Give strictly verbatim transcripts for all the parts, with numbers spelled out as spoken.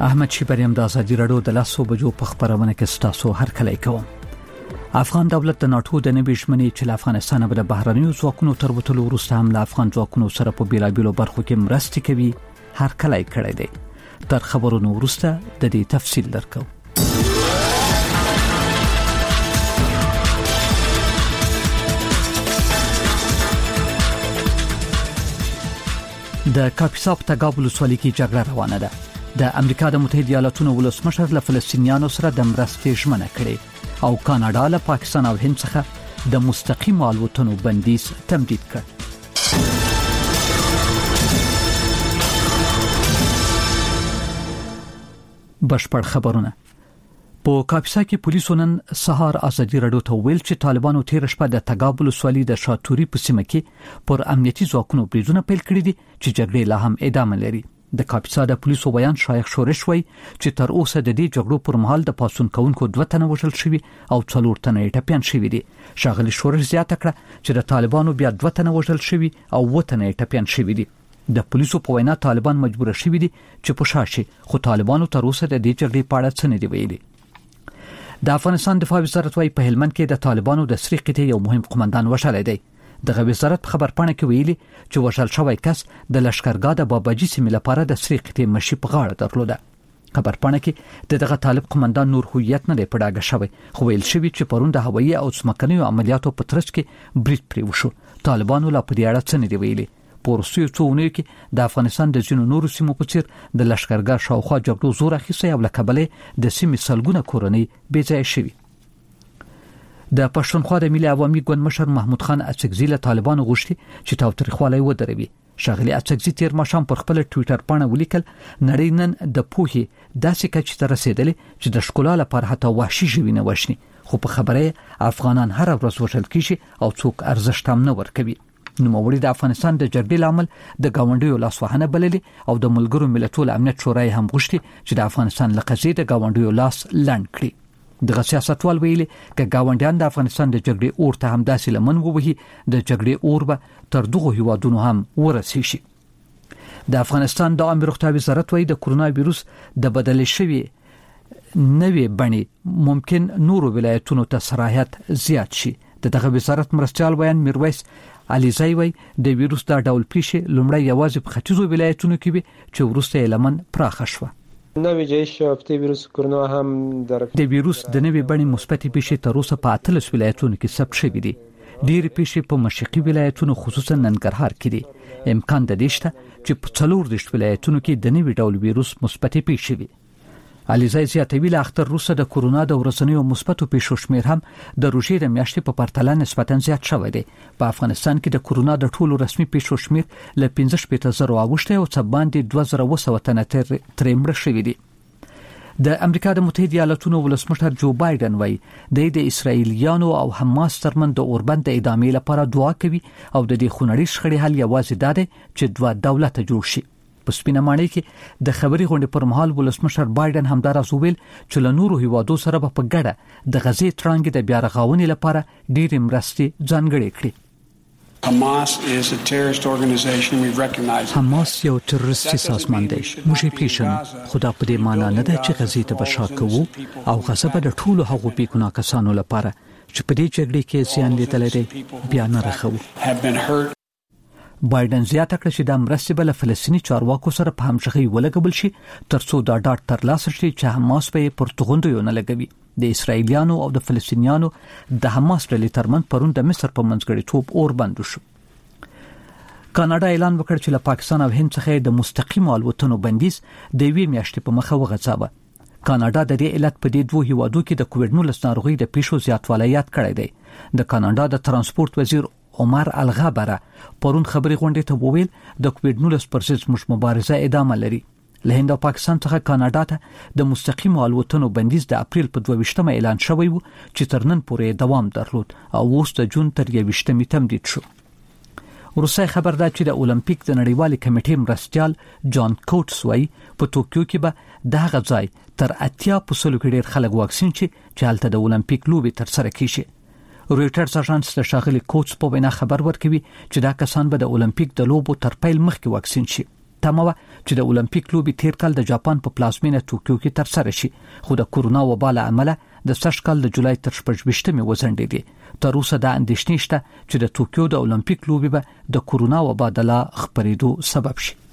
احمد شیبریم د ازادي رادیو د لاسو بجو په خبرونه کې ستاسو هر کله کوم. افغان دولت د ناتو د نوي شمنې چې افغانستان به د بهرنیو ځواکونو تر وټلو وروسته هم له افغان ځواکونو سره په بیلابیلو برخو کې مرستې کوي هر کله کړی دی. تر خبرونو وروسته د دې تفصیل درکو. د کاپیسا په تګاب ولسوالۍ کې جګړه روانه ده. د امریکا د متحده ایالاتونو ولسمشر له فلسطینیانو سره د مرستې ژمنه کړې او کاناډا له پاکستان او هند څخه د مستقیم الوتنو بندیز تمدید کړ. بشپړ خبرونه. په کاپیسا کې پولیسو نن سهار ازادي رادیو ته ویل چې طالبانو تیر شپه د تګاب ولسوالۍ د شاتوري په سیمه کې پر امنیتي ځواکونو بریدونه پیل کړي دي چې جګړې لا هم ادامه لري. د کاپیسا د پولیسو بیان شایخ شورش وای چې تر اوسه د دې جګړو پر مهال د پاسون کونکو دوه تنه وژل شوي او څلور تنه ټپيان شوي دي. شاغلي شورش زیاته کړه چې د طالبانو بیا دوه تنه وژل شوي او و تنه ټپيان شوي دي. د پولیسو په وینا طالبان مجبور شوي دي چې په شاشي خو طالبانو تر اوسه د دې جګړې په اړه څه نه دی ویلي. د افغانستان دفاع وزارت وايي په هلمند کې د طالبانو د سری قطعې یو مهم قومندان وشل دی. دغه وزارت خبر پاڼه کې ویلي چې وشل شوی کس د لشکرګاه د باباجي سیمې لپاره د سری قطعې مشي په غاړه درلوده. خبر پاڼه کې دغه طالب قومندان نور هویت نه دی پړاګه شوی خو ویل شوی چې پرون د هوایي او ځمکنیو عملیاتو په ترڅ کې برید پرې وشو. طالبانو لا په دې اړه څه نه دی ویلي. پورسیو څونه کې د افغانستان د ځینو نورو سیمو په څیر د لشکرګاه شاوخوا جګړو زور اخیستی او لکبلې د سیمې سلګونه کورنۍ بې ځای شوي. د پښتونخوا د ملي عوامي ګوند مشر محمود خان اڅکزي له طالبانو غوښتي چې تاوتریخوالی ودروي. شاغلي اڅکزي تیر ماښام پر خپل ټوئیټر باندې ولیکل نړۍ نن د پوهې داسې کچې ته رسیدلې چې د ښکلا لپاره حتی وحشي ژوي نه وښني خو په خبره افغانان هر ورځ وژل کیږي او څوک ارزښت هم نه ورکوي. نوموړي د افغانستان د جګړې لامل د گاونډیو لاسوهنه بللې او د ملګرو ملتونو امنیت شورای هم غوښتي چې د افغانستان لقضیې د گاونډیو لاس لند کړي. دغه سیاستوال ویلي چې گاونډیان د افغانستان د جګړې اور ته هم داسې لمن ووهي د جګړې اور به تر دغه هیوادونو هم ورسیږي. د افغانستان د عامه روغتیا وزارت وايي د کرونا وایروس د بدل شوی نوې بڼې ممکن نورو ولایتونو ته سرایت زیات شي. دغه وزارت مرستيال بیان میرویس علیزی وای د وایروس دا ډول پیښې لومړی یوازې په ختیځو ولایتونو کې وي چې وروسته یې لمن پراخه شوه. نوې جهش یافته ویروس کرونا هم در د وایروس د نوې بڼې مثبتې پیښې تر اوسه په اتلس ولایتونو کې ثبت شوې دي. ډېرې پیښې په مشرقي ولایتونو خصوصا ننګرهار کې دي. امکان د دې شته چې په څلور دیرش ولایتونو کې د نوې ډول وایروس مثبتې پیښې وي. علیزی زیاتوي له اختر وروسته د کرونا د ورځنیو مثبتو پیښو شمېر هم د روژې د میاشتې په پرتله نسبتا زیات شوی دی. په افغانستان کې د کرونا د ټولو رسمي پیښو شمېر له پنځه شپېته زره اوښتی او څه باندې دوه زره اوه سوه تنه ترې مړه شوي دي. د امریکا د متحده ایالاتونو ولسمشر جو بایدن وایي د اسرایلیانو او حماس ترمن د اوربند د ادامې لپاره دعا کوي او د دې خونړۍ شخړې حل یوازې دا دی چې دوه دولت جوړ شي. په سپینه ماڼۍ کې د خبري غونډې پر مهال ولسمشر بایدن همدارس ویل چې له نورو هیوادو سره په ګډه د غزې ترانګ د بیا رغاونې لپاره ډېرې مرستې ځانګړې کړې. Hamas is a terrorist organization. We recognize it. حماس یو تروریستي سازمان دی. موږ یې پیژنو. خدا په دې معنی نه ده چې غزې ته بشا کوو او غزه به د ټولو هغو بیګناه کسانو لپاره چې په دې جګړې کې زیان لیدل دي بیا نه رخو. بایدن زیاته کړه چې د مرستې بل فلسطینی چارواکو سره په همغږي ولګول شي ترڅو دا ډاټ ترلاسه شي چې حماس په پرتګوندو یو نه لګوي. د اسرایلیانو او د فلسطینیانو د حماس ډلې ترمن پرون د مصر په منځګړیتوب اور بند شو. کاناډا اعلان وکړ چې له پاکستان او هند څخه د مستقیم الوتنو بندیز د یوې میاشتې په مخه وغځاوه. کاناډا د دې علت په دې دوه هیوادو کې د کووډ نولس ناروغي د پیښو زیاتوالی یاد کړی دی. د کاناډا د ترانسپورت وزیر عمر الغابره پرون خبري غونډې ته وویل د کووډ نولس پر ضد مش مبارزه ادامه لري. له هند او پاکستان څخه کاناډا ته د مستقیم الوتنو بندیز د اپریل په دوه ویشتمه اعلان شوی و چې تر نن پورې دوام درلود او اوس د جون تر یوویشتمې تمدید شو. روسي خبردار چې د اولمپیک د نړیوالې کمیټې مرستيال جان کوټس وايي په ټوکیو کې به دغه ځای تر اتیا په سلو کې ډېر خلک واکسین شي چې هلته د اولمپیک لوبې تر سره کیږي. رويټرز اژانس د شاغلي کوټس په وینا خبر ورکوي چې دا کسان به د اولمپیک د لوبو تر پیل مخکې واکسین شي. تمه وه چې د اولمپیک لوبي تیر کال د جاپان په پلازمینه توکیو کې ترسره شي، خو د کورونا وبا له امله د سږ کال د جولای تر شپږ وځنډېدې. تر اوسه دا اندېښنې شته چې د توکیو د اولمپیک لوبي به د کورونا وبا د لا خپرېدو سبب شي.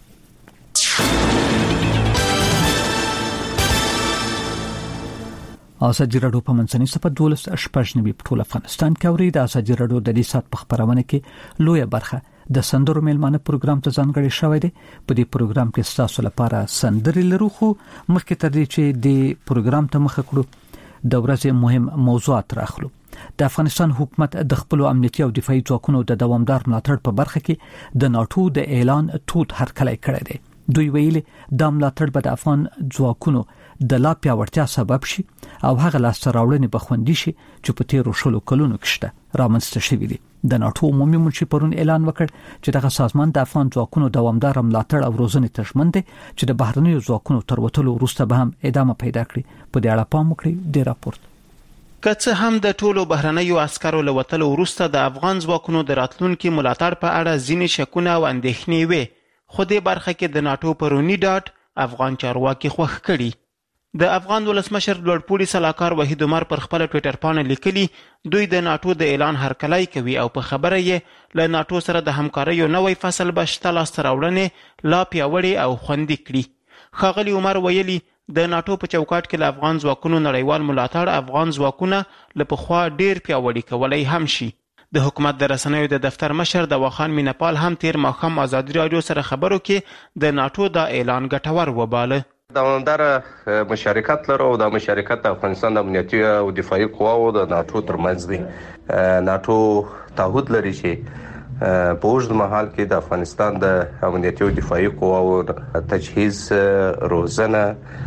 ازادي راډیو په منځنۍ صفه دولس شپږ نوي په ټول افغانستان کې اوري. د ازادي راډیو د دې سات په خبرونه کې لویه برخه د سندرو میلمانه پروګرام ته ځانګړی شوی دی. په دې پروګرام کې تاسو لپاره سندرې لرو، خو مخکې تر دې چې د پروګرام ته مخه کړو د ورځې مهم موضوعات راخلو. د افغانستان حکومت د خپل امنیتي او دفاعي ځواکونو د دوامدار ملاتړ په برخه کې د ناتو د اعلان تود هرکلی کړی دی. دوی ویلي دا ملاتړ به د افغان ځواکونو د لا پیاوړتیا سبب شي او هغه لاسته راوړنې به خوندي شي چې په تیرو شلو کلونو کې شته رامنځته شوي دي. د ناتو عمومي منشي پرون اعلان وکړ چې دغه سازمان د افغان ځواکونو دوامدار ملاتړ او روزنې ته ژمن دی چې د بهرنیو ځواکونو تر وتلو وروسته به هم ادامه پیدا کړي. په دې اړه پام وکړئ د راپورټ. که څه هم د ټولو بهرنیو عسکرو له وتلو وروسته د افغان ځواکونو د راتلونکي ملاتړ په اړه ځینې شکونه او اندېښنې وې، خو دې برخه کې د ناتو پرونی ډاډ افغان چارواکي خوښ کړي. د افغان ولسمشر لوړپوړي سلاکار وحید عمر پر خپل ټوئیټر باندې لیکلي دوی د ناتو د اعلان هرکلی کوي او په خبره یې له ناتو سره د همکارۍ یو نوی فصل به شته لاسته راوړنې لا پیاوړې او خوندي کړي. ښاغلي عمر ویلي د ناتو په چوکاټ کې له افغان ځواکونو نړیوال ملاتړ افغان ځواکونه له پخوا ډیر پیاوړي کولی هم شي. د حکومت د رسنیو د دفتر مشر دواخان مینپال هم تیر ماښام ازادي راډیو سره خبرو کې د ناتو دا اعلان ګټور وباله. دوامداره مشارکت لرو او د مشارکت د افغانستان د امنیتي او دفاعي قواو د ناتو ترمنځ دی. ناتو تعهد لري چې په اوږد مهال کې د افغانستان د امنیتي او دفاعي قواو تجهیز، روزنه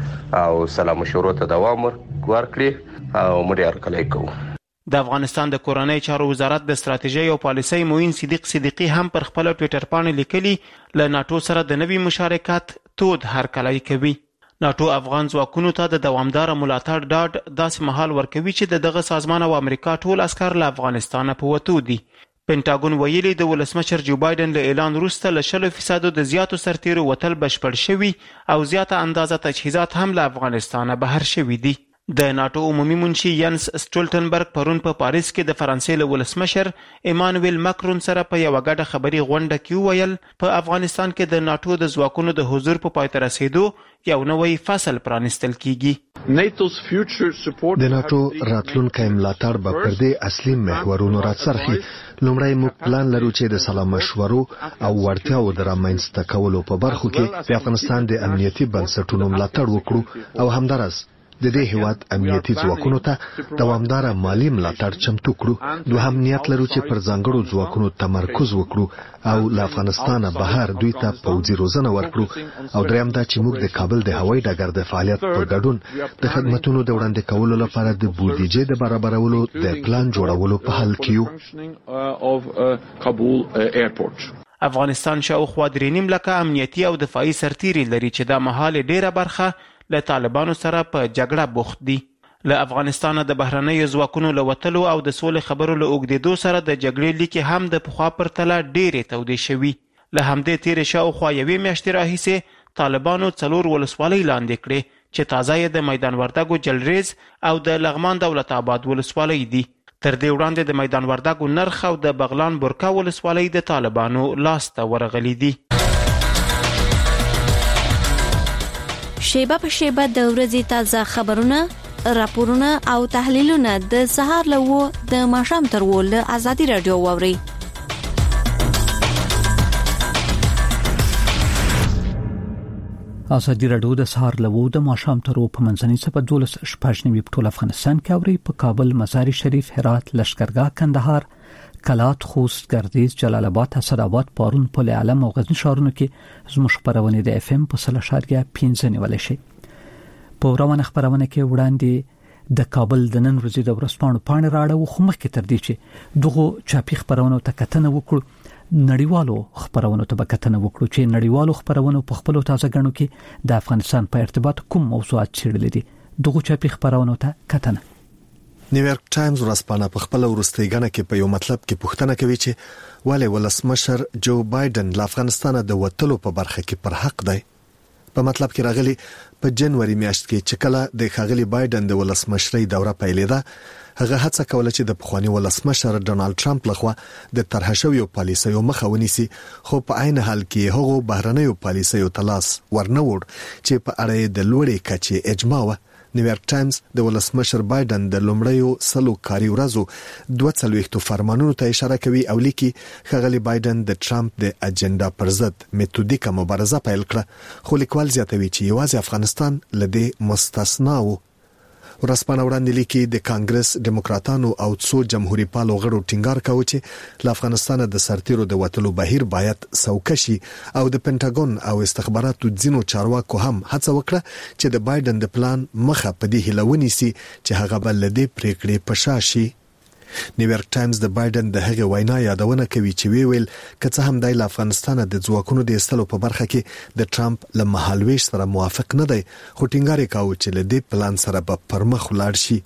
او سلا مشورو ته دوام ورکړي او موږ هرکلی کوو. د افغانستان د کورنۍ چارو وزارت د ستراتیژۍ او پالیسۍ معین صدیق صدیقي هم پر خپل ټوئیټر باندې لیکلي له ناتو سره د نوي مشارکت تود هرکلی کوي. ناتو افغان ځواکونو ته د دوامدار ملاتړ ډاډ داسې مهال ورکوي چې د دغه سازمان او امریکا ټول عسکر له افغانستانه په وتو دي. پینټاګون ویلي د ولسمشر جو بایدن له اعلان وروسته له شلو فیصدو د زیاتو سرتیرو وتل بشپړ شوي او زیاته اندازه تجهیزات هم له افغانستانه بهر شوي دي. د ناتو عمومي منشي ینس سټولټنبرګ پرون په پاریس کې د فرانسې له ولسمشر ایمانویل ماکرون سره په یوه ګډه خبري غونډه کې وویل په افغانستان کې د ناتو د ځواکونو د حضور په پای ته رسېدو یو نوی فصل پرانیستل کیږي. د ناتو راتلونکی ملاتړ به پر دې اصلي محورونو راڅرخي. لومړی موږ پلان لرو چې د سلا مشورو او وړتیاو د رامنځته کولو په برخو کې د افغانستان د امنیتي بنسټونو ملاتړ وکړو او همدارس د دې هیواد امنیتي ځواکونو ته دوامدار مالی ملاتړ چمتو کړو. دوهم نیت لرو چې پر ځانګړو ځواکونو تمرکز وکړو او له افغانستانه بهر دوی ته پوځي روزنه ورکړو. او دریم دا چې موږ د کابل د هوایي ډګر د فعالیت په ګډون د خدماتو د وړاندې کولو لپاره د بودیجې د برابرولو د پلان جوړولو په حال کې یو. افغانستان شاوخوا درې نیم لکه امنیتي او دفاعي سرتیري لري چې دا مهال ډیره برخه له طالبانو سره په جګړه بوخت دي. له افغانستانه د بهرنیو ځواکونو له وتلو او د سولې خبرو له اوږدېدو سره د جګړې لیکې هم د پخوا پرتله ډېرې تودې شوي. له همدې تیرې شاوخوا یوې میاشتې راهیسې طالبانو څلور ولسوالۍ لاندې کړې چې تازه یې د میدان وردګو جلریز او د لغمان دولت آباد ولسوالۍ دي. تر دې وړاندې د میدان وردګو نرخ او د بغلان برکا ولسوالۍ د طالبانو لاسته ورغلي دي. شیبه په شیبه د ورځې تازه خبرونه، راپورونه او تحلیلونه د سهار له و د ماښام تر و له ازادي راډیو واوري. ازادي راډیو د سهار له و د ماښام تر و په منځنۍ صفه دولس شپږ نوي په ټول افغانستان کې اوري. په کابل، مزار شریف، هرات، لشکرګاه، کندهار، کلات، خوست، ګردیز، جلال آباد، اسداباد، پارون، پل علم او غزنی ښارونو کې زموږ خبرونه د اف ام په سل اشاریه پنځه نیول شي. په روانه خبرونه کې وړاندې د کابل د نن ورځې د ورځپاڼو پاڼې راړو، خو مخکې تر دې چې دغه چاپی خبرونه ته کتنه وکړو، نړیوالو خبرونه ته کتنه وکړو چې نړیوالو خبرونه په خپل تازه غنو کې د افغانستان په ارتباط کوم موضوعات چیرلې دي. دغه چاپی خبرونه ته کتنه نیویارک ټایمز ورځپاڼه په خپل ورستۍ غنه کې په یو مطلب کې پوښتنه کوي چې ولې ولسمشر جو بایدن له افغانستان د وټلو په برخه کې پر حق دی. په مطلب کې راغلي په جنوري میاشت کې چې کله د خاغلی بایدن د ولسمشرۍ دوره پیلېده، هغه هڅه کوله چې د پخوانی ولسمشر ډونالد ټرمپ لخوا د طرح شویو پالیسیو مخه ونیسي، خو په عین حال کې هغه بهرنیو پالیسیو تلاس ورنوړ چې په اړه د لوړې کچې اجماع و. نیویارک ټایمز د ولسمشر بایدن د لومړیو سلو کاري ورځو دوه څلوېښتو فرمانونو ته اشاره کوي او لیکي خغلی بایدن د ټرمپ د اجنډا پر ضد میتودیکه مبارزه پیل کړه، خو لیکوال زیاتوي چې یوازې افغانستان لدې مستثنا و. ورځپاڼه وړاندې لیکي د کانګرس ډیموکراتانو او څو جمهوریت پالو غړو ټینګار کاوه چې له افغانستان د سرتیرو د وټلو بهیر باید سوکشي او د پینټاګون او استخباراتو ځینو چارواکو هم هڅه وکړه چې د بایدن د پلان مخه په دې هیله ونیسي چې هغه بل لدې پریکړې پشاشي. نیویارک ټایمز د بایدن د هغه وینا یادونه کوي چې وی ویل کڅه هم د افغانستان د ځواکونو د استلو په برخه کې د ټرمپ له مهالويش سره موافق نه دی، خو ټینګار کاوه چې له دې پلان سره به پرمخ ولاړ شي.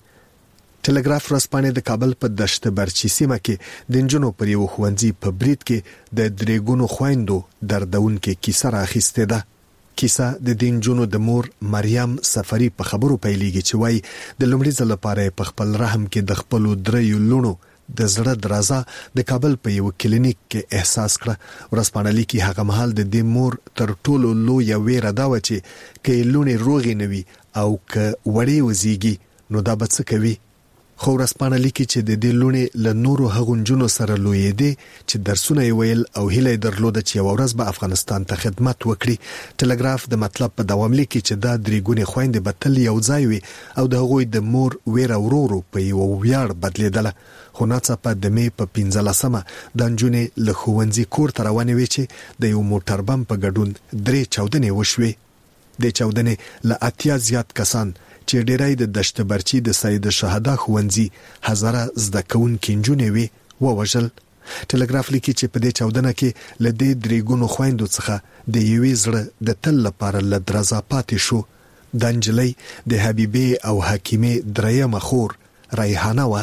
ټلګراف ورځپاڼه د کابل په دشت برچی سیمه کې د انجنونو پر یو خوندزي په بریټ کې د درېګونو خويندو دردون کې کیسه راخسته ده. کیسه د دینجونو د مور مریم سفری په خبرو پیلېږي چې وای د لومړي ځل لپاره په خپل رحم کې د خپل دریو لونو د زړه درازه د کابل په یو کلینیک کې احساس کړه. ورځپاڼه لیکي هغه مهال د دې مور تر ټولو لوی ویره دا و چې کې لونی روغې نوي او ک وړي وزيږي نو دا به څه کوي. خو ورځپاڼه لیکي چې د دې لونی له نورو هغونجونو سره لوی دی چې درسونه ویل او هیله درلوده چې یو ورځ به افغانستان ته خدمت وکړي. ټلګراف د مطلب په دوام لیکي چې دا درېګونې خويندې به تل یو ځای وي او د هغوی د مور ویره ورورو په یو ویاړ بدلیدله. خو ناڅاپه د می په پنځلسمه د انجونې له ښوونځي کور ته روانې وې چې د یو موټر بم په ګډون درې چاودنې وشوې. د چاودنې له اتیا زیات کسان چې ډیرای د دشت برچی د سید شهدا خوندزي هزاره زده کوونکې انجونې وي ووژل. ټلګراف لیکي چې په دې چاودنه کې له دې درېګونو خويندو څخه د یوې زړه د تل لپاره له درزا پاتې شو. د انجلۍ د حبیبه او حکیمه درېمه خور ریحانه و.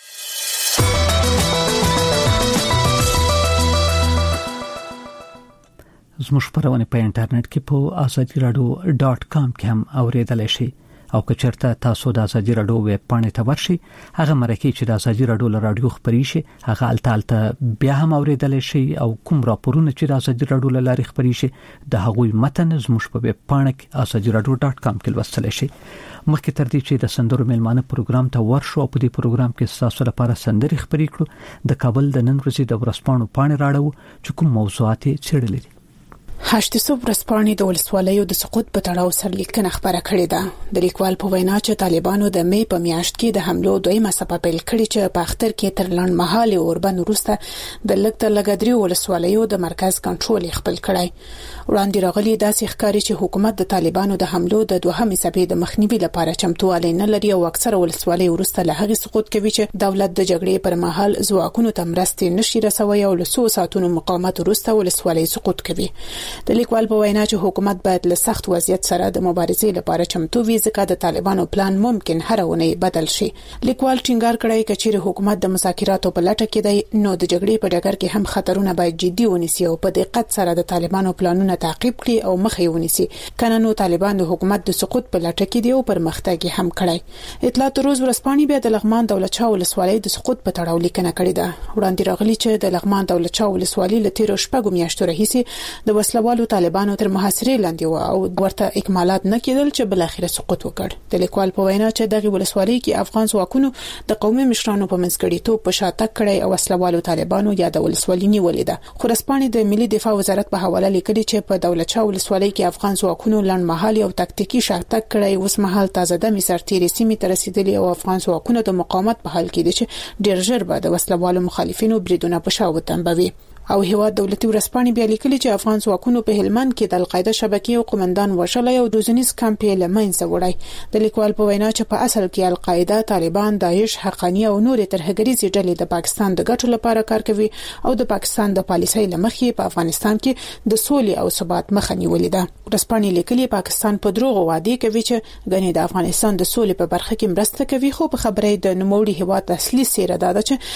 زموږ خبرونه په انټرنیټ کې په ازادي رادیو ډاټ کام کې هم اوریدلای شئ او که چېرته تاسو د ازادي رادیو ویب پاڼې ته ورشئ، هغه مرکه چې د ازادي رادیو له رادیو خبري شي هغه الته بیا هم اوریدلای شئ او کوم راپورونه چې د ازادي رادیو له لارې خبري شي د هغوی متن زموږ په ویب پاڼه کې ازادي رادیو ډاټ کام کې لوستلای شئ. مخکې تر دې چې د سندرو میلمانه پروګرام ته ورشو په دې پروګرام کې تاسو لپاره سندري خبري کړو د کابل د نن ورځې د ورځپاڼو پاڼې راړو چې کوم موضوعات څېړلې دي. هشت صوب رسپانې د ولسوالیو د سقوط په تړاو سره لیکنه خبره کړې ده. د لیکوال په وینا چې طالبانو د می په میاشت کې د حملو دویمه څپه پیل کړې چې په اختر کې تر لنډ مهاله اوربن وروسته د لګ لګدري ولسوالیو د مرکز کنټرول خپل کړای. وړاندې راغلي داسې ښکاري چې حکومت د طالبانو د حملو د دوهمې څپې د مخنیوي لپاره چمتووالی نه لري او اکثره ولسوالۍ وروسته له هغې سقوط کوي چې دولت د جګړې پر مهال ځواکونو ته مرستې نشي رسوي او له څو ساعتونو مقاومت وروسته ولسوالۍ سقوط کوي. د لیکوال په وینا چې حکومت باید له سخت وضعیت سره د مبارزې لپاره چمتو وي ځکه د طالبانو پلان ممکن هر ونه بدل شي. لیکوال ټینګار کړی چې حکومت د مذاکراتو په لټه کې دی نو د جګړې په ډګر کې هم خطرونه باید جدي ونیسي او په دقت سره د طالبانو پلانونه تعقیب کړي او مخه یې ونیسي. کنه نو طالبان د حکومت د سقوط په لټه کې دی او پرمختګ هم کړی. اطلاعات روز ورځپاڼې بیا د لغمان دولت شاه ولسوالۍ د سقوط په تړاو لیکنه کړې ده. وړاندې راغلي چې د لغمان دولت شاه ولسوالۍ له تیر شپږو میاشتو راهیسې د وسلوالو طالبانو تر محاصرې لاندې و او ورته اکمالات نه کېدل چې بل اخر سقوط وکړ. د لیکوال په وینا چې دغه ولسوالۍ کې افغان ځواکونو د قومي مشرانو په منځګړیتوب په شاتګ کړی او وسلوالو طالبانو یا د ولسوالۍ نیولې ده. خو رسپانې د ملي دفاع وزارت په حواله لیکلي چې په دولت شاه ولسوالۍ کې افغان ځواکونو لنډ مهالي او تکتیکي شاتګ کړی، اوس مهال تازه د مسرتيري سیمې ته رسیدلي او افغان ځواکونو د مقاومت په حال کې دي چې ډېر ژر به د وسلوالو مخالفینو بریدونه په شاو تنبوي. او هیواد دولتي ورسپانې بیا لیکلي چې افغان ځواکونو په هلمند کې د القاعده شبکې او قومندان وشلای او دوزنیز کمپ یې لمنځه وړی. د لیکوال په وینا چې په اصل کې القاعده، طالبان، داعش، حقانی او نور ترهګریزي ډلې د پاکستان د ګټو لپاره کار کوي او د پاکستان د پالیسۍ لمخې په افغانستان کې د سولې او ثبات مخه نیولې ده. ورسپانې لیکلي پاکستان په دروغ وعده کوي چې غني د افغانستان د سولې په برخه کې مرسته کوي، خو په خبرې د نوموړي هیواد اصلي سیره ده چې